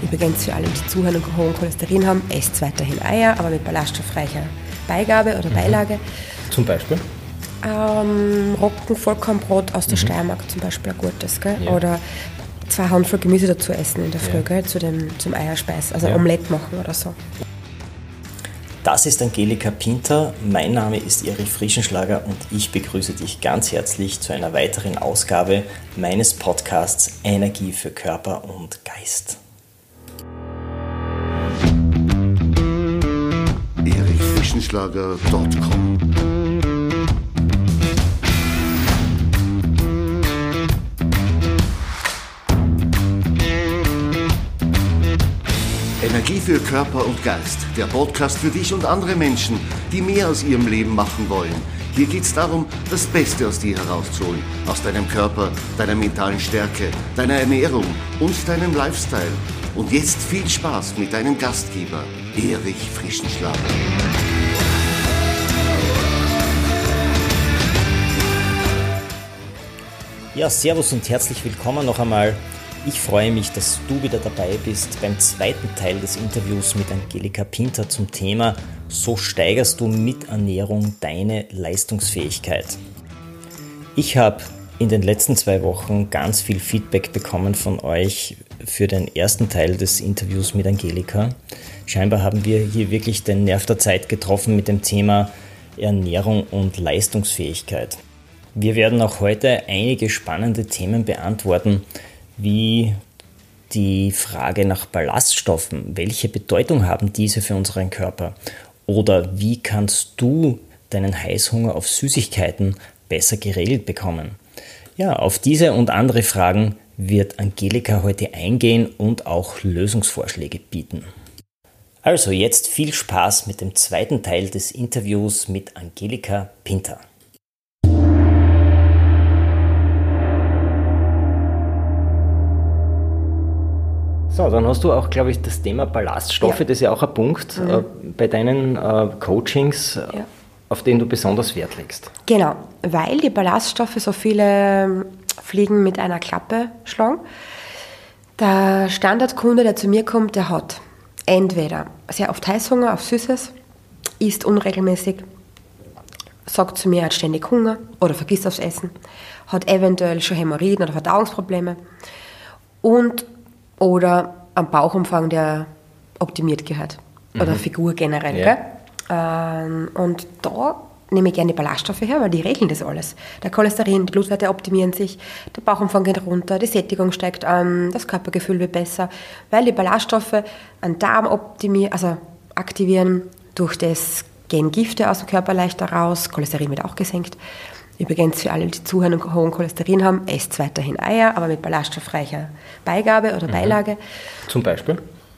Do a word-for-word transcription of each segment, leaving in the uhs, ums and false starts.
Übrigens für alle, die zuhören und hohen Cholesterin haben, esst weiterhin Eier, aber mit ballaststoffreicher Beigabe oder Beilage. Zum Beispiel? Ähm, Roggen, Vollkornbrot aus der mhm. Steiermark zum Beispiel ein gutes, gell? Ja. Oder zwei Handvoll Gemüse dazu essen in der Früh, ja. gell? Zu dem, zum Eierspeis, also ja. Omelette machen oder so. Das ist Angelika Pinter, mein Name ist Erich Frischenschlager und ich begrüße dich ganz herzlich zu einer weiteren Ausgabe meines Podcasts Energie für Körper und Geist. erich frischenschlager punkt com Energie für Körper und Geist. Der Podcast für dich und andere Menschen, die mehr aus ihrem Leben machen wollen. Hier geht es darum, das Beste aus dir herauszuholen. Aus deinem Körper, deiner mentalen Stärke, deiner Ernährung und deinem Lifestyle. Und jetzt viel Spaß mit deinem Gastgeber, Erich Frischenschlager. Ja, servus und herzlich willkommen noch einmal. Ich freue mich, dass du wieder dabei bist beim zweiten Teil des Interviews mit Angelika Pinter zum Thema So steigerst du mit Ernährung deine Leistungsfähigkeit. Ich habe in den letzten zwei Wochen ganz viel Feedback bekommen von euch für den ersten Teil des Interviews mit Angelika. Scheinbar haben wir hier wirklich den Nerv der Zeit getroffen mit dem Thema Ernährung und Leistungsfähigkeit. Wir werden auch heute einige spannende Themen beantworten, wie die Frage nach Ballaststoffen. Welche Bedeutung haben diese für unseren Körper? Oder wie kannst du deinen Heißhunger auf Süßigkeiten besser geregelt bekommen? Ja, auf diese und andere Fragen wird Angelika heute eingehen und auch Lösungsvorschläge bieten. Also jetzt viel Spaß mit dem zweiten Teil des Interviews mit Angelika Pinter. So, dann hast du auch, glaube ich, das Thema Ballaststoffe, ja. Das ist ja auch ein Punkt mhm. äh, bei deinen äh, Coachings, ja. auf den du besonders Wert legst. Genau, weil die Ballaststoffe so viele Fliegen mit einer Klappe schlagen. Der Standardkunde, der zu mir kommt, der hat entweder sehr oft Heißhunger auf Süßes, isst unregelmäßig, sagt zu mir, er hat ständig Hunger oder vergisst aufs Essen, hat eventuell schon Hämorrhoiden oder Verdauungsprobleme und oder am Bauchumfang, der optimiert gehört. Oder mhm. Figur generell. Ja. Gell? Ähm, und da nehme ich gerne die Ballaststoffe her, weil die regeln das alles. Der Cholesterin, die Blutwerte optimieren sich, der Bauchumfang geht runter, die Sättigung steigt an, das Körpergefühl wird besser, weil die Ballaststoffe einen Darm optimieren, also aktivieren, durch das gehen Gifte aus dem Körper leichter raus, Cholesterin wird auch gesenkt. Übrigens für alle, die zuhören und hohen Cholesterin haben, esst weiterhin Eier, aber mit ballaststoffreicher Beigabe oder Beilage. Mhm. Zum Beispiel?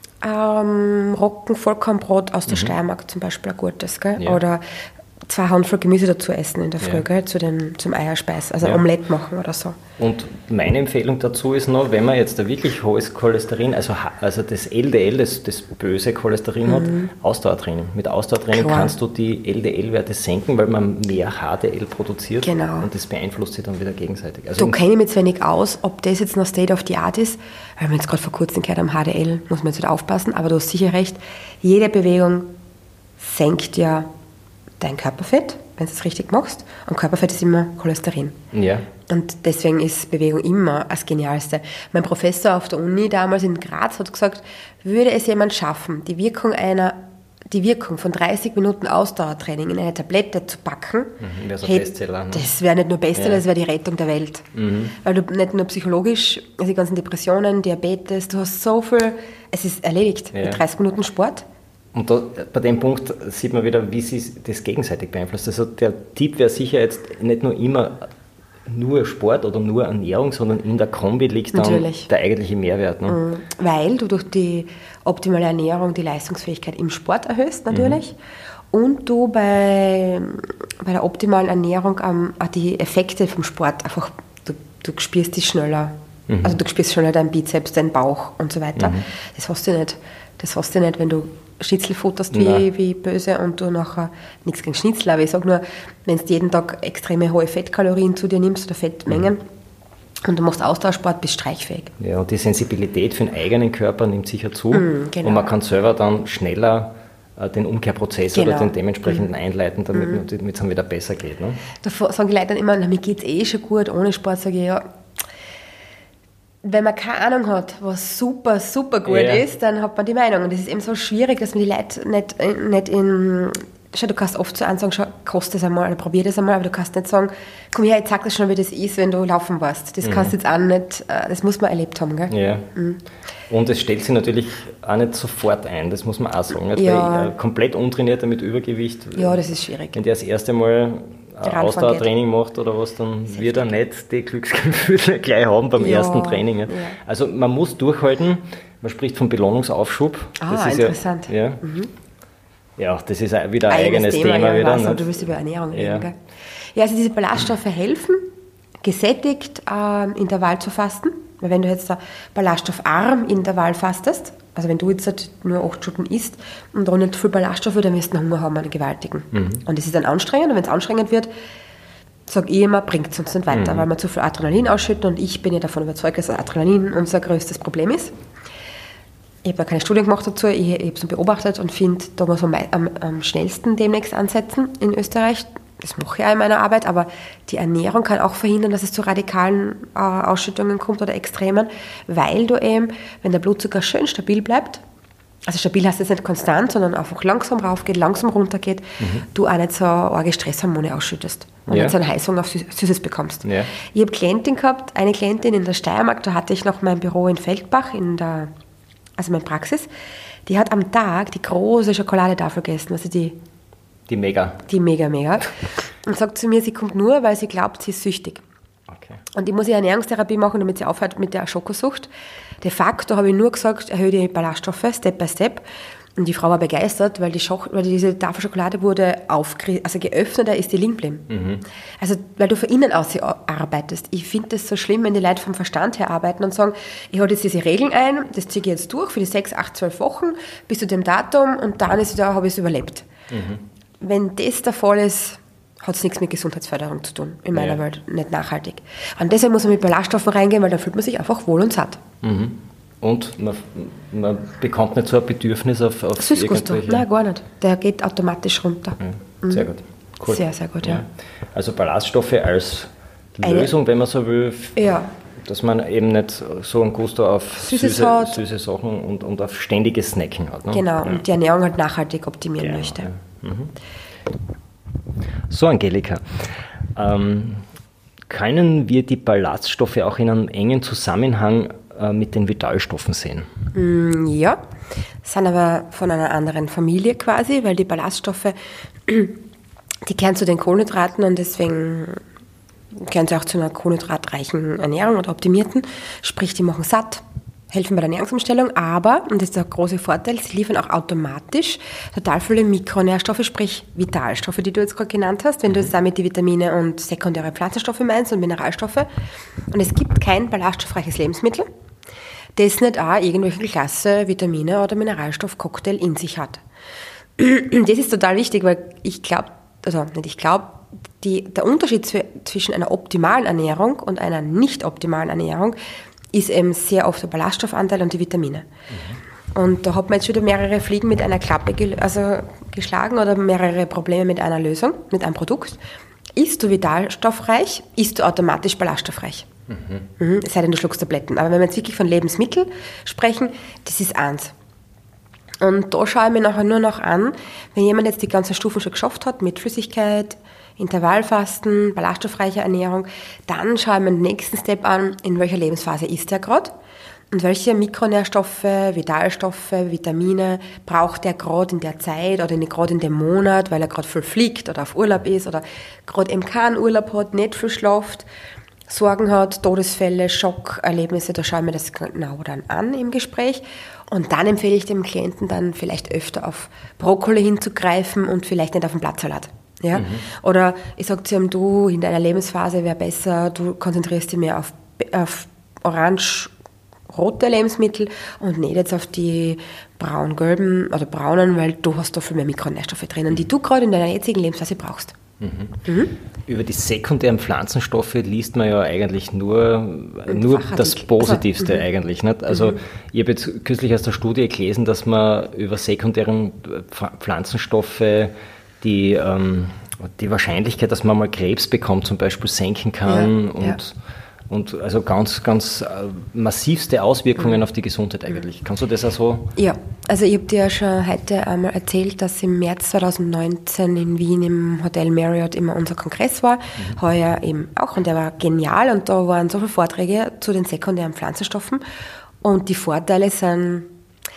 Ähm, Roggen, Vollkornbrot aus der mhm. Steiermark zum Beispiel ein gutes, gell? Ja. Oder zwei Handvoll Gemüse dazu essen in der Früh, ja. gell? Zu dem, zum Eierspeis, also ja. Omelette machen oder so. Und meine Empfehlung dazu ist noch, wenn man jetzt da wirklich hohes Cholesterin, also, also das L D L, das, das böse Cholesterin mhm. hat, Ausdauertraining. Mit Ausdauertraining Klar. kannst du die L D L-Werte senken, weil man mehr H D L produziert genau. und das beeinflusst sich dann wieder gegenseitig. Also da kenne ich mich jetzt wenig aus, ob das jetzt noch State of the Art ist, weil wir jetzt gerade vor kurzem gehört haben, H D L, muss man jetzt wieder aufpassen, aber du hast sicher recht, jede Bewegung senkt ja dein Körperfett, wenn du es richtig machst. Und Körperfett ist immer Cholesterin. Ja. Und deswegen ist Bewegung immer das Genialste. Mein Professor auf der Uni damals in Graz hat gesagt, würde es jemand schaffen, die Wirkung einer, die Wirkung von dreißig Minuten Ausdauertraining in eine Tablette zu packen, mhm, wäre so hey, Bestseller, ne? Das wäre nicht nur Bestseller, ja. das wäre die Rettung der Welt. Mhm. Weil du nicht nur psychologisch, also die ganzen Depressionen, Diabetes, du hast so viel, es ist erledigt ja. mit dreißig Minuten Sport. Und da, bei dem Punkt sieht man wieder, wie sich das gegenseitig beeinflusst. Also der Tipp wäre sicher jetzt nicht nur immer nur Sport oder nur Ernährung, sondern in der Kombi liegt dann Natürlich. der eigentliche Mehrwert. Ne? Weil du durch die optimale Ernährung die Leistungsfähigkeit im Sport erhöhst natürlich mhm. und du bei, bei der optimalen Ernährung ähm, auch die Effekte vom Sport einfach, du, du spürst die schneller. Mhm. Also du spürst schneller deinen Bizeps, deinen Bauch und so weiter. Mhm. Das hast du nicht. Das hast du nicht, wenn du Schnitzel futterst wie, wie böse und du nachher, nichts gegen Schnitzel, aber ich sage nur, wenn du jeden Tag extreme hohe Fettkalorien zu dir nimmst oder Fettmengen, mhm. Und du machst Ausdauersport, bist streichfähig. Ja, und die Sensibilität für den eigenen Körper nimmt sicher zu. Mm, genau. Und man kann selber dann schneller äh, den Umkehrprozess genau. oder den dementsprechenden mm. einleiten, damit mm. es dann wieder besser geht. Ne? Da sagen die Leute dann immer, na, mir geht es eh schon gut, ohne Sport, sage ich, ja. Wenn man keine Ahnung hat, was super, super gut ja. ist, dann hat man die Meinung. Und es ist eben so schwierig, dass man die Leute nicht, nicht in... Schau, du kannst oft so sagen, schau, kost das einmal oder probier das einmal, aber du kannst nicht sagen, komm her, ich zeig dir schon, wie das ist, wenn du laufen warst. Das mhm. kannst du jetzt auch nicht, das muss man erlebt haben. Gell? Ja. Mhm. Und es stellt sich natürlich auch nicht sofort ein, das muss man auch sagen. Also ja. Weil, äh, komplett untrainierter mit Übergewicht, ja, das ist schwierig. Wenn der das erste Mal Ausdauertraining macht oder was, dann das wird er nicht die Glücksgefühle gleich haben beim ja. ersten Training. Ja. Ja. Also man muss durchhalten, man spricht vom Belohnungsaufschub. Ah, das ist interessant. Ja, ja. Mhm. Ja, das ist wieder ein eigenes, eigenes Thema. Thema ja, wieder, so, du willst über Ernährung reden, ja. Gell? Ja, also diese Ballaststoffe helfen, gesättigt ähm, Intervall zu fasten. Weil wenn du jetzt ein ballaststoffarm Intervall fastest, also wenn du jetzt nur acht Stunden isst und da nicht viel Ballaststoffe, dann wirst du einen Hunger haben, einen gewaltigen. Mhm. Und das ist dann anstrengend. Und wenn es anstrengend wird, sage ich immer, bringt es uns nicht weiter, mhm. weil wir zu viel Adrenalin ausschütten. Und ich bin ja davon überzeugt, dass Adrenalin unser größtes Problem ist. Ich habe da keine Studien gemacht dazu, ich, ich habe es beobachtet und finde, da muss man am, am schnellsten demnächst ansetzen in Österreich. Das mache ich auch in meiner Arbeit, aber die Ernährung kann auch verhindern, dass es zu radikalen äh, Ausschüttungen kommt oder Extremen, weil du eben, wenn der Blutzucker schön stabil bleibt, also stabil heißt jetzt nicht konstant, sondern einfach langsam raufgeht, langsam runtergeht, mhm. du auch nicht so arge Stresshormone ausschüttest und ja. nicht so einen Heißhunger auf Süßes bekommst. Ja. Ich habe Klientin gehabt, eine Klientin in der Steiermark, da hatte ich noch mein Büro in Feldbach, in der also meine Praxis, die hat am Tag die große Schokoladetafel gegessen, also die, die Mega. Die Mega, Mega. Und sagt zu mir, sie kommt nur, weil sie glaubt, sie ist süchtig. Okay. Und ich muss ihr Ernährungstherapie machen, damit sie aufhört mit der Schokosucht. De facto habe ich nur gesagt, erhöhe die Ballaststoffe, Step by Step. Und die Frau war begeistert, weil, die Schoch- weil diese Tafel Schokolade wurde aufgeri- also geöffneter ist die liegen geblieben. Mhm. Also weil du von innen aus arbeitest. Ich finde das so schlimm, wenn die Leute vom Verstand her arbeiten und sagen, ich hole jetzt diese Regeln ein, das ziehe ich jetzt durch für die sechs, acht, zwölf Wochen bis zu dem Datum und dann ist da, habe ich es überlebt. Mhm. Wenn das der Fall ist, hat es nichts mit Gesundheitsförderung zu tun, in meiner ja. Welt, nicht nachhaltig. Und deshalb muss man mit Ballaststoffen reingehen, weil da fühlt man sich einfach wohl und satt. Mhm. Und man, man bekommt nicht so ein Bedürfnis auf, auf irgendwelche... Nein, gar nicht. Der geht automatisch runter. Ja, sehr mhm. gut. Cool. Sehr, sehr gut, ja. ja. Also Ballaststoffe als Lösung, Eine, wenn man so will, ja. dass man eben nicht so einen Gusto auf Süßes süße, hat. süße Sachen und, und auf ständiges Snacken hat. Ne? Genau, ja. und die Ernährung halt nachhaltig optimieren genau, möchte. Ja. Mhm. So, Angelika, ähm, können wir die Ballaststoffe auch in einem engen Zusammenhang äh, mit den Vitalstoffen sehen? Mm, ja, sind aber von einer anderen Familie quasi, weil die Ballaststoffe, die gehören zu den Kohlenhydraten und deswegen gehören sie auch zu einer kohlenhydratreichen Ernährung oder optimierten, sprich, die machen satt, helfen bei der Ernährungsumstellung, aber, und das ist der große Vorteil, sie liefern auch automatisch total viele Mikronährstoffe, sprich Vitalstoffe, die du jetzt gerade genannt hast, wenn du jetzt damit die Vitamine und sekundäre Pflanzenstoffe meinst und Mineralstoffe. Und es gibt kein ballaststoffreiches Lebensmittel, das nicht auch irgendwelche Klasse Vitamine oder Mineralstoffcocktail in sich hat. Das ist total wichtig, weil ich glaube, also nicht ich glaube, der Unterschied zwischen einer optimalen Ernährung und einer nicht optimalen Ernährung ist eben sehr oft der Ballaststoffanteil und die Vitamine. Mhm. Und da hat man jetzt wieder mehrere Fliegen mit einer Klappe ge- also geschlagen oder mehrere Probleme mit einer Lösung, mit einem Produkt. Isst du vitalstoffreich, isst du automatisch ballaststoffreich. Mhm. Mhm, es sei denn, du schluckst Tabletten. Aber wenn wir jetzt wirklich von Lebensmitteln sprechen, das ist eins. Und da schaue ich mir nachher nur noch an, wenn jemand jetzt die ganzen Stufen schon geschafft hat, mit Flüssigkeit, Intervallfasten, ballaststoffreiche Ernährung, dann schaue ich mir den nächsten Step an, in welcher Lebensphase ist er gerade und welche Mikronährstoffe, Vitalstoffe, Vitamine braucht er gerade in der Zeit oder gerade in dem Monat, weil er gerade viel fliegt oder auf Urlaub ist oder gerade eben keinen Urlaub hat, nicht viel schlaft, Sorgen hat, Todesfälle, Schockerlebnisse, da schauen wir das genau dann an im Gespräch. Und dann empfehle ich dem Klienten dann vielleicht öfter auf Brokkoli hinzugreifen und vielleicht nicht auf den Blattsalat. Ja? Mhm. Oder ich sage zu ihm, du, in deiner Lebensphase wäre besser, du konzentrierst dich mehr auf, auf orange-rote Lebensmittel und nicht jetzt auf die braun-gelben oder braunen, weil du hast da viel mehr Mikronährstoffe drinnen, die du gerade in deiner jetzigen Lebensphase brauchst. Mhm. Mhm. Über die sekundären Pflanzenstoffe liest man ja eigentlich nur, nur das Positivste also, eigentlich. Nicht? Also mhm. ich habe jetzt kürzlich aus der Studie gelesen, dass man über sekundären Pflanzenstoffe die, ähm, die Wahrscheinlichkeit, dass man mal Krebs bekommt, zum Beispiel senken kann ja, und ja. Und also ganz, ganz massivste Auswirkungen mhm. auf die Gesundheit eigentlich. Kannst du das auch so? Ja, also ich habe dir ja schon heute einmal erzählt, dass im März zwanzig neunzehn in Wien im Hotel Marriott immer unser Kongress war. Mhm. Heuer eben auch und der war genial und da waren so viele Vorträge zu den sekundären Pflanzenstoffen und die Vorteile sind...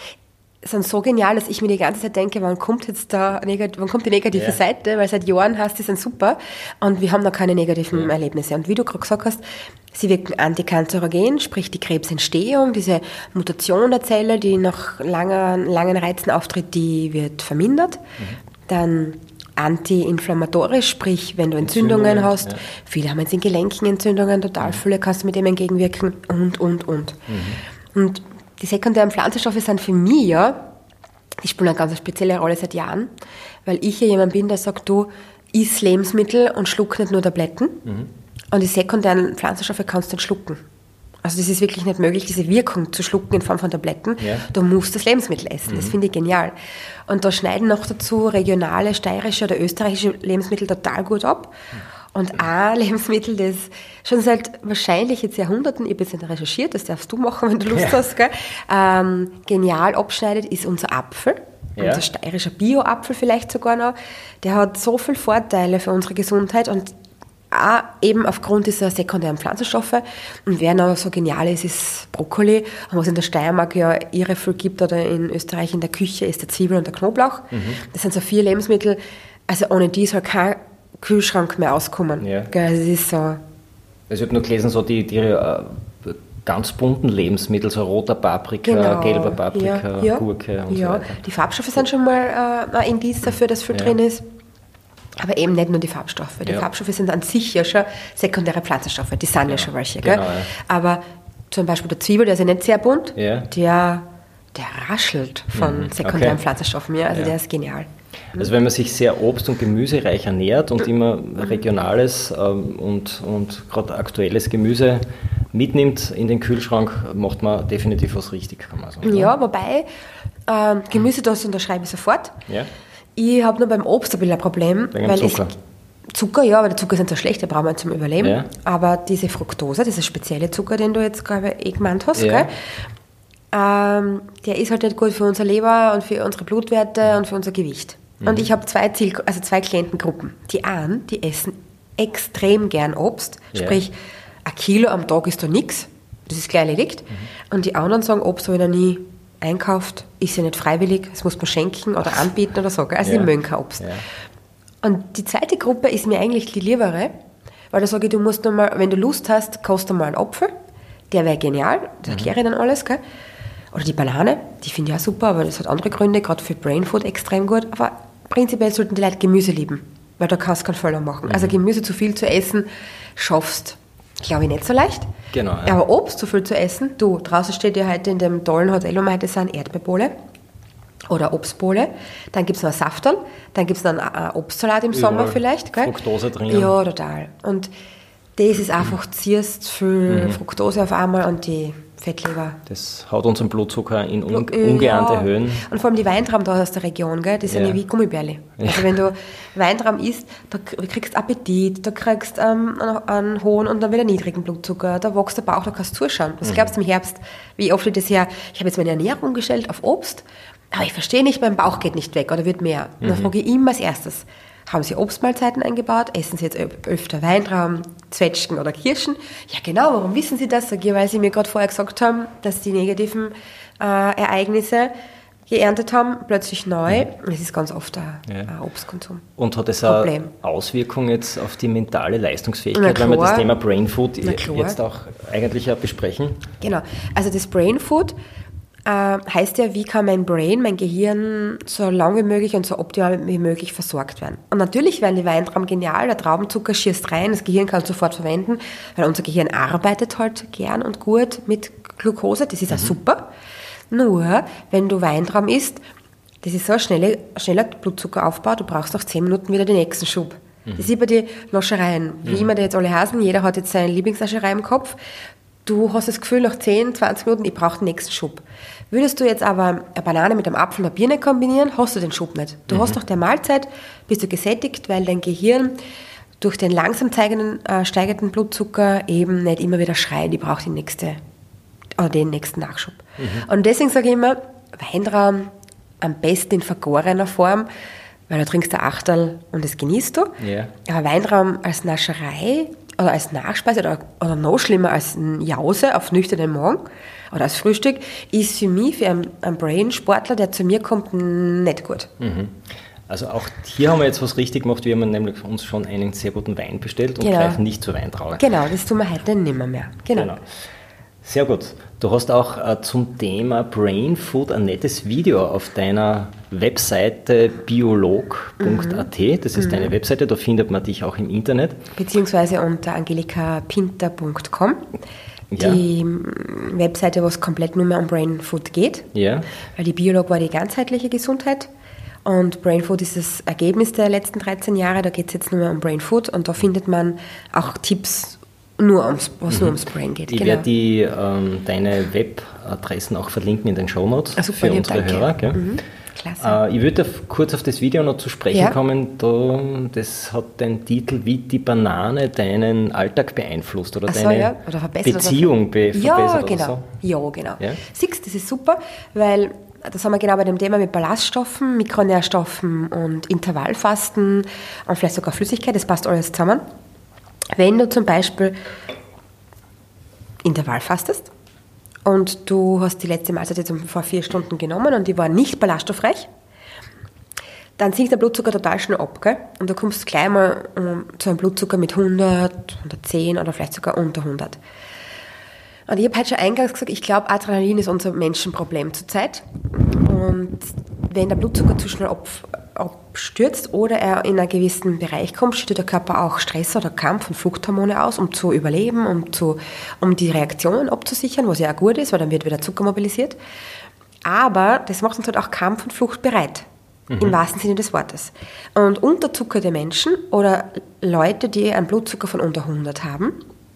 sind so genial, dass ich mir die ganze Zeit denke, wann kommt jetzt da, wann kommt die negative ja. Seite, weil seit Jahren heißt, die sind super und wir haben noch keine negativen ja. Erlebnisse. Und wie du gerade gesagt hast, sie wirken antikanzerogen, sprich die Krebsentstehung, diese Mutation der Zelle, die nach langen, langen Reizen auftritt, die wird vermindert. Mhm. Dann antiinflammatorisch, sprich, wenn du Entzündungen, Entzündungen hast, ja. viele haben jetzt in Gelenken Entzündungen, total mhm. viele, kannst du mit dem entgegenwirken und, und, und. Mhm. Und die sekundären Pflanzenstoffe sind für mich ja, die spielen eine ganz spezielle Rolle seit Jahren, weil ich ja jemand bin, der sagt, du isst Lebensmittel und schluck nicht nur Tabletten. Mhm. Und die sekundären Pflanzenstoffe kannst du nicht schlucken. Also das ist wirklich nicht möglich, diese Wirkung zu schlucken in Form von Tabletten. Ja. Du musst das Lebensmittel essen, mhm. das finde ich genial. Und da schneiden noch dazu regionale, steirische oder österreichische Lebensmittel total gut ab. Mhm. Und ein Lebensmittel, das schon seit wahrscheinlich jetzt Jahrhunderten, ich habe jetzt nicht recherchiert, das darfst du machen, wenn du Lust ja. hast, gell, ähm, genial abschneidet, ist unser Apfel. Ja. Unser steirischer Bio-Apfel vielleicht sogar noch. Der hat so viele Vorteile für unsere Gesundheit und auch eben aufgrund dieser sekundären Pflanzenstoffe. Und wer noch so genial ist, ist Brokkoli. Und was in der Steiermark ja irre viel gibt oder in Österreich in der Küche, ist der Zwiebel und der Knoblauch. Mhm. Das sind so vier Lebensmittel. Also ohne die soll kein Kühlschrank mehr auskommen. Ja. Das ist so. Also ich habe nur gelesen, so die, die äh, ganz bunten Lebensmittel, so roter Paprika, genau. gelber Paprika, ja, ja. Gurke und ja. so weiter. Die Farbstoffe sind schon mal äh, ein Indiz dafür, dass viel ja. drin ist. Aber eben nicht nur die Farbstoffe. Die ja. Farbstoffe sind an sich ja schon sekundäre Pflanzenstoffe. Die sind ja, ja schon welche. Genau, ja. Aber zum Beispiel der Zwiebel, der ist ja nicht sehr bunt, ja. der, der raschelt von mhm. sekundären okay. Pflanzenstoffen. Ja. Also ja. der ist genial. Also wenn man sich sehr obst- und gemüsereich ernährt und immer regionales ähm, und, und gerade aktuelles Gemüse mitnimmt in den Kühlschrank, macht man definitiv was richtig, kann man sagen. Ja, wobei ähm, Gemüse, das unterschreibe ich sofort. Ja. Ich habe nur beim Obst ein bisschen ein Problem. Wegen weil Zucker? Es, Zucker, ja, aber der Zucker ist nicht so schlecht, der braucht man zum Überleben. Ja. Aber diese Fructose, dieser spezielle Zucker, den du jetzt gerade eh gemeint hast, ja. gell? Ähm, der ist halt nicht gut für unser Leber und für unsere Blutwerte und für unser Gewicht. Mhm. Und ich habe zwei Ziel, also zwei Klientengruppen. Die einen, die essen extrem gern Obst, ja. sprich ein Kilo am Tag ist da nichts, das ist gleich erledigt. Mhm. Und die anderen sagen, Obst habe ich noch nie einkauft, ist ja nicht freiwillig, das muss man schenken oder anbieten oder so. Also ja. die mögen kein Obst. Ja. Und die zweite Gruppe ist mir eigentlich die liebere, weil da sage ich, du musst noch mal, wenn du Lust hast, kaufst du mal einen Apfel, der wäre genial, das erkläre ich dann alles, gell? Oder die Banane, die finde ich auch super, aber das hat andere Gründe, gerade für Brainfood extrem gut. Aber prinzipiell sollten die Leute Gemüse lieben, weil da kannst du keinen Fehler machen. Mhm. Also Gemüse zu viel zu essen, schaffst, glaube ich, nicht so leicht. Genau. Ja. Aber Obst zu viel zu essen, du, draußen steht ja heute in dem tollen Hotel, wo wir heute sind, Erdbeerbohle oder Obstbohle. Dann gibt es noch Safterl, dann gibt es noch einen Obstsalat im Sommer vielleicht. Gell? Fructose drin. Ja, total. Und das ist einfach, ziehst viel mhm. Fructose auf einmal und die Fettleber. Das haut unseren Blutzucker in un- ungeahnte ja. Höhen. Und vor allem die Weintrauben da aus der Region, gell? Die sind ja, ja wie Gummibärle. Ja. Also wenn du Weintrauben isst, da kriegst du Appetit, da kriegst du ähm, einen hohen und dann wieder niedrigen Blutzucker, da wächst der Bauch, da kannst du zuschauen. Was mhm. glaubst du im Herbst, wie oft ich das her, ich habe jetzt meine Ernährung umgestellt auf Obst, aber ich verstehe nicht, mein Bauch geht nicht weg oder wird mehr. Und dann mhm. frage ich immer als erstes, haben Sie Obstmahlzeiten eingebaut? Essen Sie jetzt öfter Weintrauben, Zwetschgen oder Kirschen? Ja genau, warum wissen Sie das? Sag ich, weil Sie mir gerade vorher gesagt haben, dass die negativen äh, Ereignisse geerntet haben, plötzlich neu. Das ist ganz oft ein, ja. ein Obstkonsum. Und hat das eine Auswirkung jetzt auf die mentale Leistungsfähigkeit, wenn wir das Thema Brainfood jetzt auch eigentlich besprechen? Genau, also das Brainfood heißt ja, wie kann mein Brain, mein Gehirn so lang wie möglich und so optimal wie möglich versorgt werden. Und natürlich werden die Weintrauben genial, der Traubenzucker schießt rein, das Gehirn kann es sofort verwenden, weil unser Gehirn arbeitet halt gern und gut mit Glucose, das ist mhm. auch super. Nur, wenn du Weintrauben isst, das ist so ein schneller, schneller Blutzuckeraufbau, du brauchst nach zehn Minuten wieder den nächsten Schub. Mhm. Das ist wie bei den Naschereien. Wie mhm. immer die jetzt alle heißen, jeder hat jetzt seine Lieblingsnascherei im Kopf. Du hast das Gefühl, nach zehn, zwanzig Minuten, ich brauche den nächsten Schub. Würdest du jetzt aber eine Banane mit einem Apfel und einer Birne kombinieren, hast du den Schub nicht. Du mhm. hast nach der Mahlzeit, bist du gesättigt, weil dein Gehirn durch den langsam steigenden, äh, steigenden Blutzucker eben nicht immer wieder schreit, ich brauche die nächste, oder den nächsten Nachschub. Mhm. Und deswegen sage ich immer, Weintrauben am besten in vergorener Form, weil du trinkst ein Achterl und das genießt du. Yeah. Aber Weintrauben als Nascherei oder als Nachspeise oder, oder noch schlimmer als ein Jause auf nüchternen Magen oder als Frühstück, ist für mich, für einen, einen Brain-Sportler, der zu mir kommt, nicht gut. Mhm. Also auch hier haben wir jetzt was richtig gemacht. Wir haben nämlich uns schon einen sehr guten Wein bestellt und genau. greifen nicht zur Weintraube. Genau, das tun wir heute nicht mehr. mehr. Genau. genau. Sehr gut. Du hast auch äh, zum Thema Brain Food ein nettes Video auf deiner Webseite biolog punkt a t. Das ist mhm. deine Webseite, da findet man dich auch im Internet. Beziehungsweise unter angelika pinter punkt com. Die ja. Webseite, wo es komplett nur mehr um Brain Food geht. Ja. Weil die Biolog war die ganzheitliche Gesundheit. Und Brain Food ist das Ergebnis der letzten dreizehn Jahre. Da geht es jetzt nur mehr um Brain Food. Und da findet man auch Tipps, nur ums, was mhm. nur ums Brain geht. Ich genau. werde die, ähm, deine Webadressen auch verlinken in den Shownotes ah, für unsere danke. Hörer. Gell? Mhm. Klasse. Äh, ich würde kurz auf das Video noch zu sprechen ja. kommen. Da, das hat den Titel, wie die Banane deinen Alltag beeinflusst oder so, deine ja. oder Beziehung be- ja, verbessert. Genau. Oder so. Ja, genau. Ja? Siehst, das ist super, weil das haben wir genau bei dem Thema mit Ballaststoffen, Mikronährstoffen und Intervallfasten und vielleicht sogar Flüssigkeit, das passt alles zusammen. Wenn du zum Beispiel Intervallfastest und du hast die letzte Mahlzeit jetzt vor vier Stunden genommen und die war nicht ballaststoffreich, dann sinkt der Blutzucker total schnell ab, gell? Und du kommst gleich mal um, zu einem Blutzucker mit hundert, hundertzehn oder vielleicht sogar unter hundert. Und ich habe heute schon eingangs gesagt, ich glaube, Adrenalin ist unser Menschenproblem zurzeit. Und wenn der Blutzucker zu schnell ab, abstürzt oder er in einen gewissen Bereich kommt, schüttet der Körper auch Stress- oder Kampf- und Fluchthormone aus, um zu überleben, um, zu, um die Reaktionen abzusichern, was ja auch gut ist, weil dann wird wieder Zucker mobilisiert. Aber das macht uns halt auch Kampf und Flucht bereit. Mhm. Im wahrsten Sinne des Wortes. Und unterzuckerte Menschen oder Leute, die einen Blutzucker von unter hundert haben,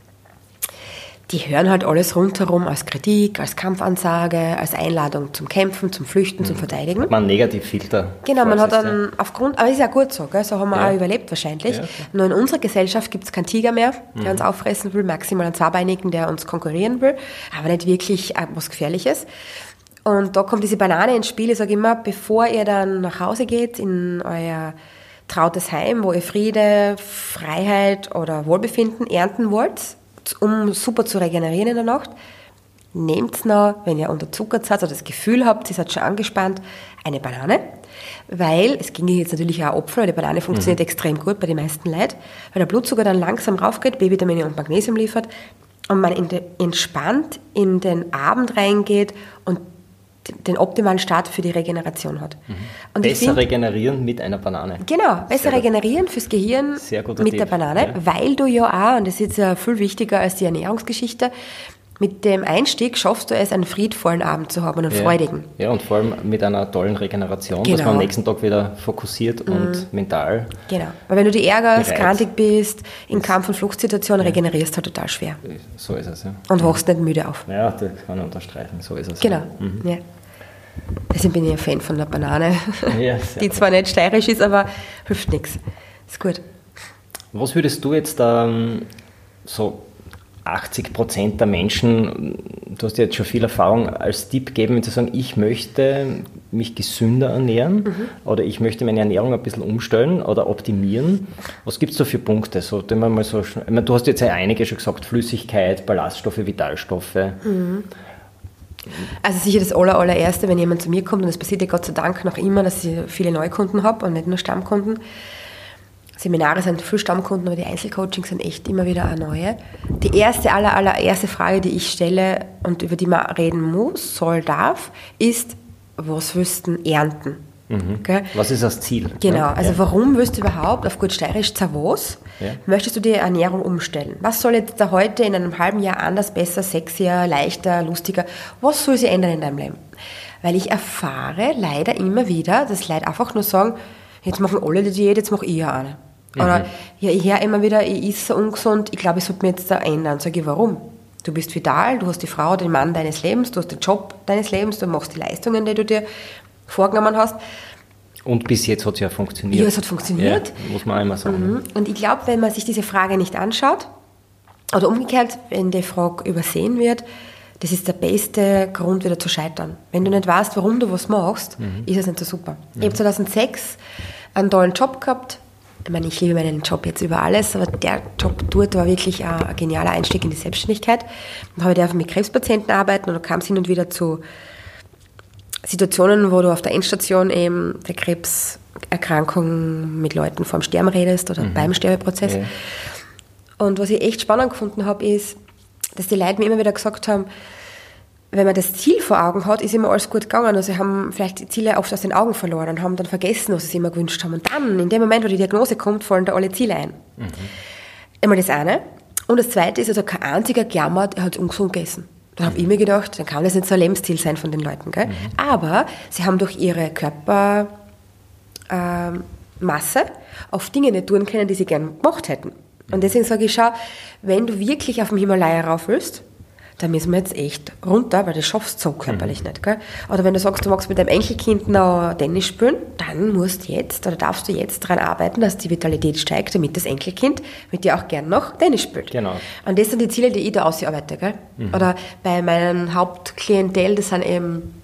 die hören halt alles rundherum als Kritik, als Kampfansage, als Einladung zum Kämpfen, zum Flüchten, mhm. zum Verteidigen. Hat man einen Negativfilter. Genau, man hat dann aufgrund, aber ist ja gut so, gell? So haben wir ja. auch überlebt wahrscheinlich. Ja, okay. Nur in unserer Gesellschaft gibt es keinen Tiger mehr, der mhm. uns auffressen will, maximal einen Zweibeinigen, der uns konkurrieren will, aber nicht wirklich was Gefährliches. Und da kommt diese Banane ins Spiel. Ich sage immer, bevor ihr dann nach Hause geht, in euer trautes Heim, wo ihr Friede, Freiheit oder Wohlbefinden ernten wollt, um super zu regenerieren in der Nacht, nehmt noch, wenn ihr unterzuckert seid oder das Gefühl habt, ihr seid schon angespannt, eine Banane, weil, es ging jetzt natürlich auch Apfel, weil die Banane funktioniert mhm. extrem gut bei den meisten Leuten, weil der Blutzucker dann langsam raufgeht, B-Vitamine und Magnesium liefert und man in de, entspannt in den Abend reingeht und den optimalen Start für die Regeneration hat. Mhm. Und besser find, regenerieren mit einer Banane. Genau, besser Sehr regenerieren fürs Gehirn mit Tipp. Der Banane, ja. weil du ja auch, und das ist ja viel wichtiger als die Ernährungsgeschichte, mit dem Einstieg schaffst du es, einen friedvollen Abend zu haben und einen ja. freudigen. Ja, und vor allem mit einer tollen Regeneration, genau. dass man am nächsten Tag wieder fokussiert mhm. und mental. Genau, weil wenn du dich ärgerst, krantig bist, in Kampf- und Fluchtsituationen, ja. regenerierst halt total schwer. So ist es, ja. Und wachst nicht müde auf. Ja, das kann ich unterstreichen, so ist es. Genau, mhm. ja. Deswegen bin ich ein Fan von der Banane, ja, die zwar nicht steirisch ist, aber hilft nichts. Ist gut. Was würdest du jetzt ähm, so achtzig Prozent der Menschen, du hast ja jetzt schon viel Erfahrung, als Tipp geben, wenn sie sagen, ich möchte mich gesünder ernähren mhm. oder ich möchte meine Ernährung ein bisschen umstellen oder optimieren. Was gibt es da für Punkte? So, wenn man mal so, ich meine, du hast jetzt ja einige schon gesagt, Flüssigkeit, Ballaststoffe, Vitalstoffe. Mhm. Also sicher das aller, allererste, wenn jemand zu mir kommt, und das passiert ja Gott sei Dank noch immer, dass ich viele Neukunden habe und nicht nur Stammkunden. Seminare sind für Stammkunden, aber die Einzelcoachings sind echt immer wieder eine neue. Die erste, aller, allererste Frage, die ich stelle und über die man reden muss, soll, darf, ist, was willst du ernten? Mhm. Okay? Was ist das Ziel? Genau, ja? also ja. warum willst du überhaupt, auf gut steirisch, zu was, ja. möchtest du die Ernährung umstellen? Was soll jetzt da heute in einem halben Jahr anders, besser, sexier, leichter, lustiger, was soll sich ändern in deinem Leben? Weil ich erfahre leider immer wieder, dass Leute einfach nur sagen, jetzt machen alle die Diät, jetzt mache ich ja eine. Oder Mhm. ja, ich höre immer wieder, ich esse so ungesund, ich glaube, ich sollte mich jetzt da ändern. Sag ich, warum? Du bist vital, du hast die Frau, den Mann deines Lebens, du hast den Job deines Lebens, du machst die Leistungen, die du dir vorgenommen hast. Und bis jetzt hat es ja funktioniert. Ja, es hat funktioniert. Ja, muss man einmal sagen. Mhm. Und ich glaube, wenn man sich diese Frage nicht anschaut, oder umgekehrt, wenn die Frage übersehen wird, das ist der beste Grund, wieder zu scheitern. Wenn du nicht weißt, warum du was machst, mhm. ist es nicht so super. Mhm. Ich habe zweitausendsechs einen tollen Job gehabt. Ich meine, ich liebe meinen Job jetzt über alles, aber der Job dort war wirklich ein, ein genialer Einstieg in die Selbstständigkeit. Dann habe ich mit Krebspatienten arbeiten und da kam es hin und wieder zu Situationen, wo du auf der Endstation eben der Krebserkrankung mit Leuten vorm Sterben redest oder mhm. beim Sterbeprozess. Ja. Und was ich echt spannend gefunden habe, ist, dass die Leute mir immer wieder gesagt haben, wenn man das Ziel vor Augen hat, ist immer alles gut gegangen. Also sie haben vielleicht die Ziele oft aus den Augen verloren und haben dann vergessen, was sie sich immer gewünscht haben. Und dann, in dem Moment, wo die Diagnose kommt, fallen da alle Ziele ein. Mhm. Einmal das eine. Und das zweite ist, also kein einziger gejammert, er hat ungesund gegessen. Dann habe ich mir gedacht, dann kann das nicht so ein Lebensziel sein von den Leuten. Gell? Mhm. Aber sie haben durch ihre Körpermasse äh, auf Dinge nicht tun können, die sie gerne gemacht hätten. Und deswegen sage ich, schau, wenn du wirklich auf dem Himalaya rauf willst, dann müssen wir jetzt echt runter, weil das schaffst du so körperlich mhm. nicht. Gell? Oder wenn du sagst, du magst mit deinem Enkelkind noch Tennis spielen, dann musst du jetzt oder darfst du jetzt daran arbeiten, dass die Vitalität steigt, damit das Enkelkind mit dir auch gern noch Tennis spielt. Genau. Und das sind die Ziele, die ich da ausarbeite. Gell? Mhm. Oder bei meinem Hauptklientel, das sind eben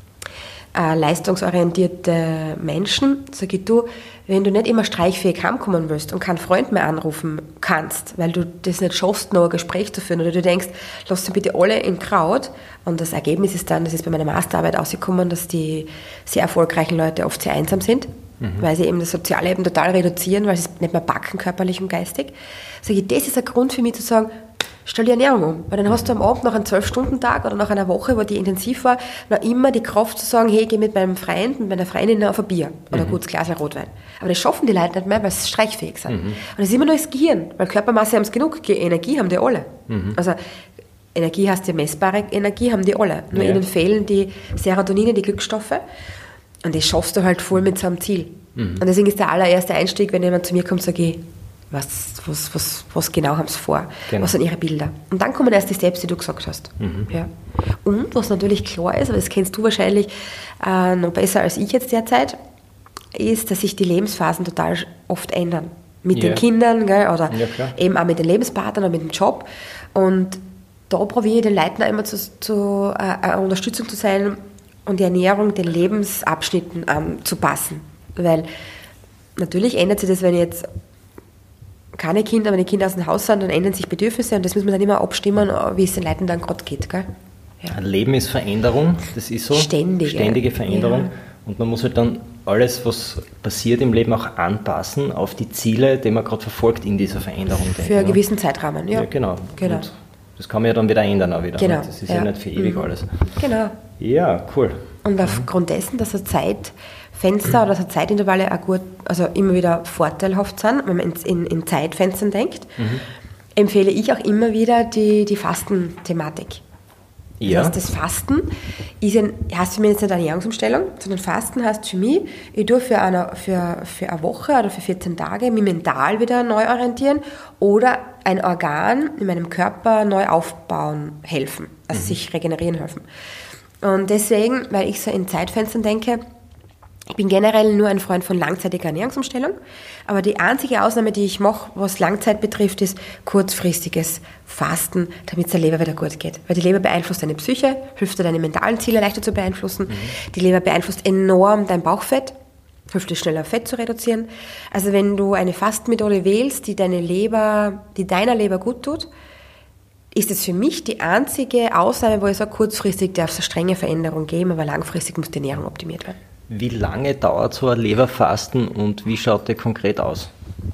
äh, leistungsorientierte Menschen, sage ich, du, wenn du nicht immer streichfähig heimkommen willst und keinen Freund mehr anrufen kannst, weil du das nicht schaffst, noch ein Gespräch zu führen, oder du denkst, lass sie bitte alle in Kraut, und das Ergebnis ist dann, das ist bei meiner Masterarbeit rausgekommen, dass die sehr erfolgreichen Leute oft sehr einsam sind, mhm. weil sie eben das Sozialleben total reduzieren, weil sie es nicht mehr packen, körperlich und geistig. Sag ich, das ist ein Grund für mich zu sagen, stell die Ernährung um, weil dann hast du am Abend nach einem zwölf-Stunden-Tag oder nach einer Woche, wo die intensiv war, noch immer die Kraft zu sagen, hey, ich gehe mit meinem Freund, mit meiner Freundin auf ein Bier oder ein gutes Glas Rotwein. Aber das schaffen die Leute nicht mehr, weil sie streichfähig sind. Mhm. Und das ist immer nur das Gehirn, weil Körpermasse haben es genug, Energie haben die alle. Mhm. Also Energie heißt ja messbare Energie, haben die alle. Nur ja. ihnen fehlen die Serotonine, die Glückstoffe, und das schaffst du halt voll mit so einem Ziel. Mhm. Und deswegen ist der allererste Einstieg, wenn jemand zu mir kommt, sage ich, Was, was, was, was genau haben sie vor? Genau. Was sind ihre Bilder? Und dann kommen erst die Steps, die du gesagt hast. Mhm. Ja. Und was natürlich klar ist, aber das kennst du wahrscheinlich äh, noch besser als ich jetzt derzeit, ist, dass sich die Lebensphasen total oft ändern. Mit ja. den Kindern, gell, oder ja, eben auch mit den Lebenspartnern oder mit dem Job. Und da probiere ich den Leuten auch immer zu, zu äh, eine Unterstützung zu sein und die Ernährung den Lebensabschnitten anzupassen. Weil natürlich ändert sich das, wenn ich jetzt keine Kinder, wenn die Kinder aus dem Haus sind, dann ändern sich Bedürfnisse, und das muss man dann immer abstimmen, wie es den Leuten dann gerade geht. Gell? Ja. Ein Leben ist Veränderung, das ist so. Ständige. Ständige Veränderung. Ja. Und man muss halt dann alles, was passiert im Leben, auch anpassen auf die Ziele, die man gerade verfolgt in dieser Veränderung. Für einen gewissen Zeitrahmen, ja. Ja, genau. genau. Und das kann man ja dann wieder ändern auch wieder. Genau. Das ist ja. ja nicht für ewig mhm. alles. Genau. Ja, cool. Und aufgrund dessen, dass so Zeitfenster oder so Zeitintervalle auch gut, also immer wieder vorteilhaft sind, wenn man in, in Zeitfenstern denkt, mhm. empfehle ich auch immer wieder die, die Fastenthematik. Ja. Das heißt, das Fasten ist ein, heißt für mich jetzt nicht eine Ernährungsumstellung, sondern Fasten heißt für mich, ich tue für eine, für, für eine Woche oder für vierzehn Tage mich mental wieder neu orientieren oder ein Organ in meinem Körper neu aufbauen helfen, also mhm. sich regenerieren helfen. Und deswegen, weil ich so in Zeitfenstern denke, ich bin generell nur ein Freund von langzeitiger Ernährungsumstellung, aber die einzige Ausnahme, die ich mache, was Langzeit betrifft, ist kurzfristiges Fasten, damit es der Leber wieder gut geht. Weil die Leber beeinflusst deine Psyche, hilft dir, deine mentalen Ziele leichter zu beeinflussen. Mhm. Die Leber beeinflusst enorm dein Bauchfett, hilft dir schneller Fett zu reduzieren. Also wenn du eine Fastenmethode wählst, die deine Leber, die deiner Leber gut tut, ist es für mich die einzige Ausnahme, wo ich sage, kurzfristig darf es eine strenge Veränderung geben, aber langfristig muss die Ernährung optimiert werden. Wie lange dauert so ein Leberfasten und wie schaut der konkret aus?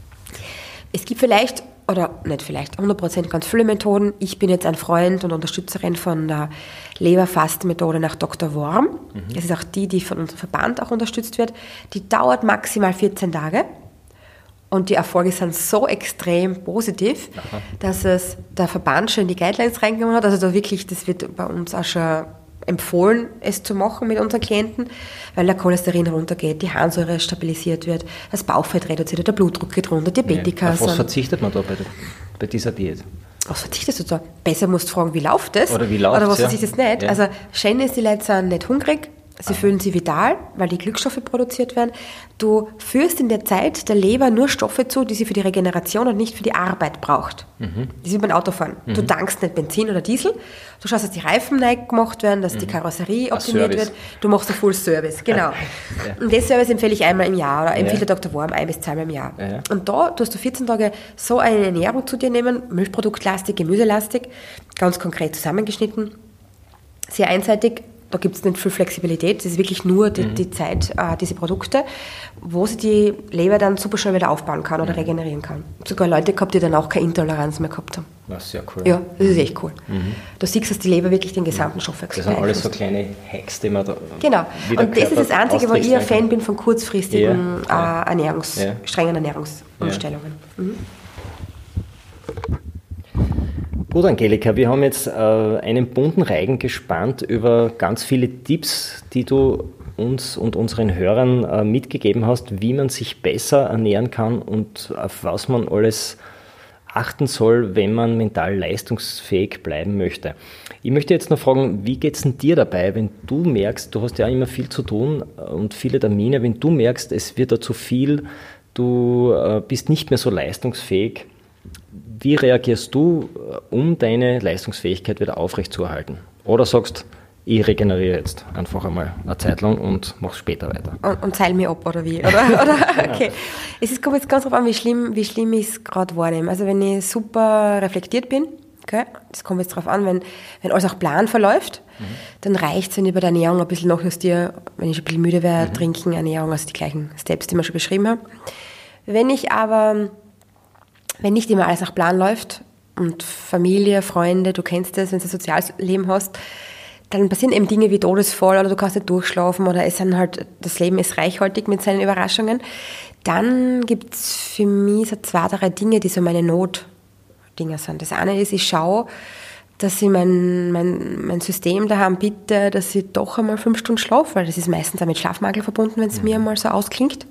Es gibt vielleicht, oder nicht vielleicht, hundert Prozent ganz viele Methoden. Ich bin jetzt ein Freund und Unterstützerin von der Leberfastenmethode nach Doktor Worm. Mhm. Das ist auch die, die von unserem Verband auch unterstützt wird. Die dauert maximal vierzehn Tage. Und die Erfolge sind so extrem positiv, Aha. dass es der Verband schon in die Guidelines reingenommen hat. Also da wirklich, das wird bei uns auch schon empfohlen, es zu machen mit unseren Klienten, weil der Cholesterin runtergeht, die Harnsäure stabilisiert wird, das Bauchfett reduziert wird, der Blutdruck geht runter, Diabetiker. Ja. Auf was verzichtet man da bei, der, bei dieser Diät? Was verzichtest du da? Besser musst du fragen, wie läuft das? Oder wie läuft Oder was ja. verzichtest du nicht? Ja. Also schön ist, die Leute sind nicht hungrig, sie fühlen sich vital, weil die Glückstoffe produziert werden. Du führst in der Zeit der Leber nur Stoffe zu, die sie für die Regeneration und nicht für die Arbeit braucht. Mhm. Das ist wie beim Autofahren. Mhm. Du tankst nicht Benzin oder Diesel, du schaust, dass die Reifen neu gemacht werden, dass mhm. die Karosserie optimiert wird. Du machst einen Full Service, genau. Ja. Und das Service empfehle ich einmal im Jahr oder empfiehlt ja. der Doktor Worm ein bis zweimal im Jahr. Ja. Und da tust du vierzehn Tage so eine Ernährung zu dir nehmen, Milchproduktlastig, gemüselastig, ganz konkret zusammengeschnitten, sehr einseitig. Da gibt es nicht viel Flexibilität, das ist wirklich nur die, mhm. die Zeit, äh, diese Produkte, wo sie die Leber dann super schnell wieder aufbauen kann oder mhm. regenerieren kann. Sogar Leute gehabt, die dann auch keine Intoleranz mehr gehabt haben. Das ist sehr cool. Ja, das ist echt cool. Mhm. Du siehst, dass die Leber wirklich den gesamten Stoffwechsel Das sind alles so kleine Hacks, die man da Genau, und das ist das Einzige, wo ich ein Fan bin von kurzfristigen ja. äh, Ernährungs-, ja. strengen Ernährungsumstellungen. Ja. Mhm. Gut, Angelika, wir haben jetzt äh, einen bunten Reigen gespannt über ganz viele Tipps, die du uns und unseren Hörern äh, mitgegeben hast, wie man sich besser ernähren kann und auf was man alles achten soll, wenn man mental leistungsfähig bleiben möchte. Ich möchte jetzt noch fragen, wie geht es denn dir dabei, wenn du merkst, du hast ja immer viel zu tun und viele Termine, wenn du merkst, es wird da zu viel, du äh, bist nicht mehr so leistungsfähig. Wie reagierst du, um deine Leistungsfähigkeit wieder aufrechtzuerhalten? Oder sagst, ich regeneriere jetzt einfach einmal eine Zeit lang und mache später weiter. Und, und zeil mir ab, oder wie? Oder, oder? Okay. Ja. Es kommt jetzt ganz drauf an, wie schlimm, wie schlimm ich es gerade wahrnehme. Also wenn ich super reflektiert bin, okay, das kommt jetzt drauf an, wenn, wenn alles auch plan verläuft, mhm. dann reicht es, wenn ich bei der Ernährung ein bisschen nachjustiere, wenn ich ein bisschen müde werde, mhm. trinken, Ernährung, also die gleichen Steps, die wir schon beschrieben haben. Wenn ich aber... Wenn nicht immer alles nach Plan läuft und Familie, Freunde, du kennst das, wenn du ein soziales Leben hast, dann passieren eben Dinge wie Todesfall oder du kannst nicht durchschlafen oder es sind halt, das Leben ist reichhaltig mit seinen Überraschungen. Dann gibt es für mich so zwei, drei Dinge, die so meine Notdinger sind. Das eine ist, ich schaue, dass ich mein, mein, mein System daheim bitte, dass ich doch einmal fünf Stunden schlafe, weil das ist meistens auch mit Schlafmangel verbunden, wenn es mhm. mir einmal so ausklingt.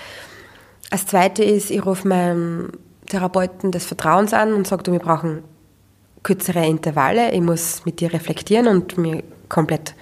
Das zweite ist, ich rufe meinen Therapeuten des Vertrauens an und sage, du, wir brauchen kürzere Intervalle, ich muss mit dir reflektieren und mir komplett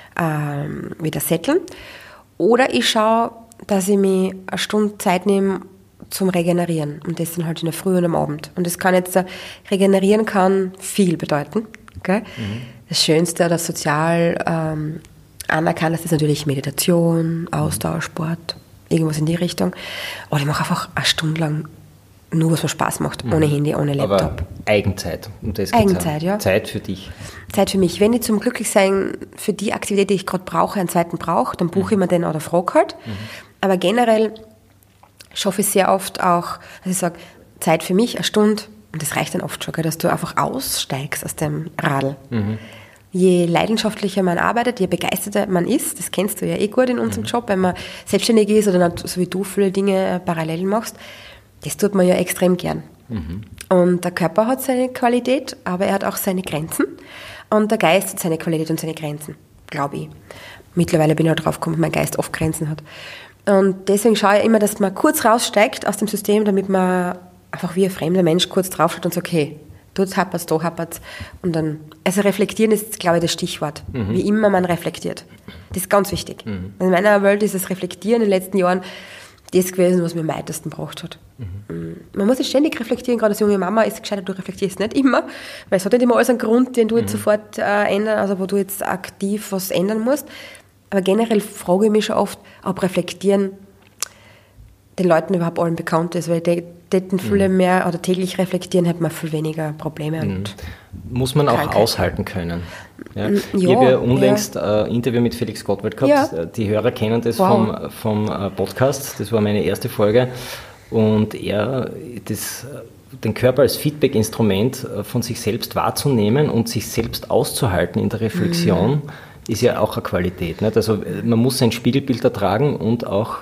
ähm, wieder setteln. Oder ich schaue, dass ich mir eine Stunde Zeit nehme zum Regenerieren und das dann halt in der Früh und am Abend. Und das kann jetzt, uh, regenerieren kann viel bedeuten. Okay? Mhm. Das Schönste oder sozial ähm, anerkannt ist natürlich Meditation, Ausdauer, Sport, irgendwas in die Richtung. Oder ich mache einfach eine Stunde lang nur, was mir Spaß macht, ohne mhm. Handy, ohne Laptop. Aber Eigenzeit. Um das Eigenzeit, ja. Zeit für dich. Zeit für mich. Wenn ich zum Glücklichsein für die Aktivität, die ich gerade brauche, einen zweiten brauche, dann buche mhm. ich mir den oder frage halt. Mhm. Aber generell schaffe ich sehr oft auch, dass ich sage, Zeit für mich, eine Stunde, und das reicht dann oft schon, dass du einfach aussteigst aus dem Radl. Mhm. Je leidenschaftlicher man arbeitet, je begeisterter man ist, das kennst du ja eh gut in unserem mhm. Job, wenn man selbstständig ist oder so wie du viele Dinge parallel machst, das tut man ja extrem gern. Mhm. Und der Körper hat seine Qualität, aber er hat auch seine Grenzen. Und der Geist hat seine Qualität und seine Grenzen, glaube ich. Mittlerweile bin ich auch drauf gekommen, dass mein Geist oft Grenzen hat. Und deswegen schaue ich immer, dass man kurz raussteigt aus dem System, damit man einfach wie ein fremder Mensch kurz draufschaut und sagt, okay, dort happert's, da happert's. Und dann, also reflektieren ist, glaube ich, das Stichwort. Mhm. Wie immer man reflektiert. Das ist ganz wichtig. Mhm. In meiner Welt ist das Reflektieren in den letzten Jahren das gewesen, was mir am meisten gebracht hat. Mhm. Man muss sich ständig reflektieren, gerade als junge Mama ist es gescheiter, du reflektierst nicht immer, weil es hat nicht immer alles einen Grund, den du jetzt mhm. sofort äh, ändern, also wo du jetzt aktiv was ändern musst. Aber generell frage ich mich schon oft, ob Reflektieren den Leuten überhaupt allen bekannt ist, weil die täten viele mhm. mehr oder täglich reflektieren, hat man viel weniger Probleme. Mhm. Und muss man auch Krankheit. aushalten können. Ja. Ja, ich habe ja unlängst ja. ein Interview mit Felix Gottwald gehabt. Ja. Die Hörer kennen das wow. vom, vom Podcast. Das war meine erste Folge. Und er, das, den Körper als Feedback-Instrument von sich selbst wahrzunehmen und sich selbst auszuhalten in der Reflexion, mhm. ist ja auch eine Qualität. Nicht? Also man muss sein Spiegelbild ertragen und auch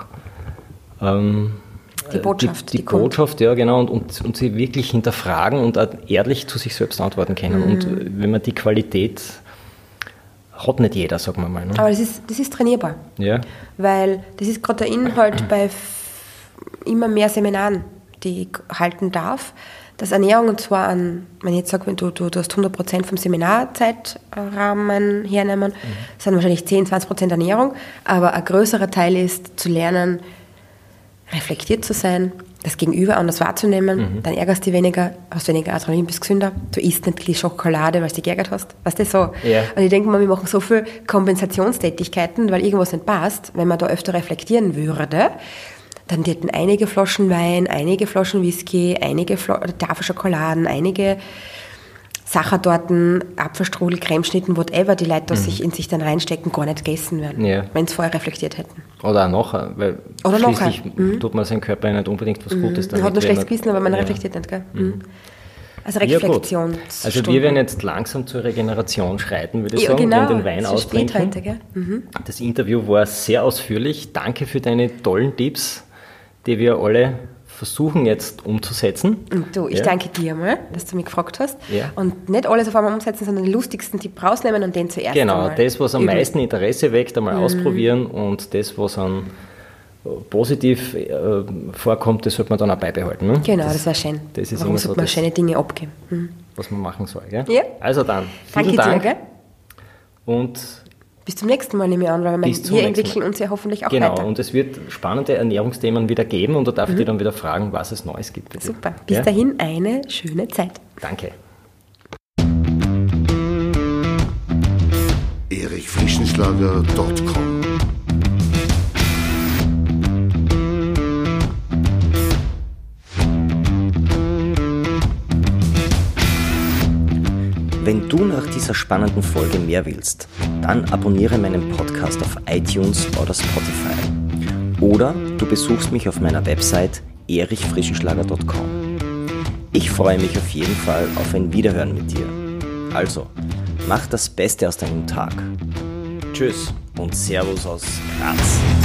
ähm, die Botschaft. Die, die, die Botschaft, ja genau, und, und, und sie wirklich hinterfragen und ehrlich zu sich selbst antworten können. Mhm. Und wenn man die Qualität hat nicht jeder, sagen wir mal. Ne? Aber das ist, das ist trainierbar. Ja. Weil das ist gerade der Inhalt bei f- immer mehr Seminaren, die ich halten darf, dass Ernährung, und zwar an, wenn ich jetzt sage, wenn du, du, du hast hundert Prozent vom Seminarzeitrahmen hernehmen, mhm. sind wahrscheinlich zehn, zwanzig Prozent Ernährung, aber ein größerer Teil ist zu lernen, reflektiert zu sein, das Gegenüber anders wahrzunehmen, mhm. dann ärgerst du dich weniger, hast weniger Adrenalin, bist gesünder, du isst nicht die Schokolade, weil du dich geärgert hast, weißt du, so. Ja. Und ich denke mal, wir machen so viel Kompensationstätigkeiten, weil irgendwas nicht passt, wenn man da öfter reflektieren würde, dann hätten einige Flaschen Wein, einige Flaschen Whisky, einige Fla- Tafel Schokoladen, einige Sachertorten, Apfelstrudel, Cremeschnitten, whatever, die Leute da mhm. sich in sich dann reinstecken, gar nicht gegessen werden, ja. wenn sie vorher reflektiert hätten. Oder auch nachher, weil Oder schließlich nachher. Mhm. tut man seinem Körper nicht unbedingt was Gutes Mhm. damit. Man hat nur schlechtes man- Gewissen, aber man ja. reflektiert nicht, gell? Mhm. Also Ja, Reflexion. gut. Also wir werden jetzt langsam zur Regeneration schreiten, würde ich Ja, sagen, genau. wenn den Wein Es ist spät austrinken. heute, gell? Mhm. Das Interview war sehr ausführlich. Danke für deine tollen Tipps, die wir alle versuchen jetzt umzusetzen. Und du, ich ja. danke dir mal, dass du mich gefragt hast. Ja. Und nicht alles auf einmal umsetzen, sondern den lustigsten Tipp rausnehmen und den zuerst Genau, einmal das, was am üben. meisten Interesse weckt, einmal Mhm. ausprobieren, und das, was an positiv äh, vorkommt, das sollte man dann auch beibehalten. Ne? Genau, das, das wäre schön. das ist Warum immer sollte so man das- schöne Dinge abgeben? Mhm. was man machen soll. Gell? Ja. Also dann, vielen Danke Dank. dir, gell? Und Bis zum nächsten Mal, nehme ich an, weil wir, Bis zum wir nächsten entwickeln Mal. uns ja hoffentlich auch genau, weiter. und es wird spannende Ernährungsthemen wieder geben, und da darf ich dich dann wieder fragen, was es Neues gibt. Bitte. Super. Bis Ja? dahin eine schöne Zeit. Danke. erich frischenschlager punkt com Wenn du nach dieser spannenden Folge mehr willst, dann abonniere meinen Podcast auf iTunes oder Spotify. Oder du besuchst mich auf meiner Website erich frischenschlager punkt com. Ich freue mich auf jeden Fall auf ein Wiederhören mit dir. Also, mach das Beste aus deinem Tag. Tschüss und Servus aus Graz.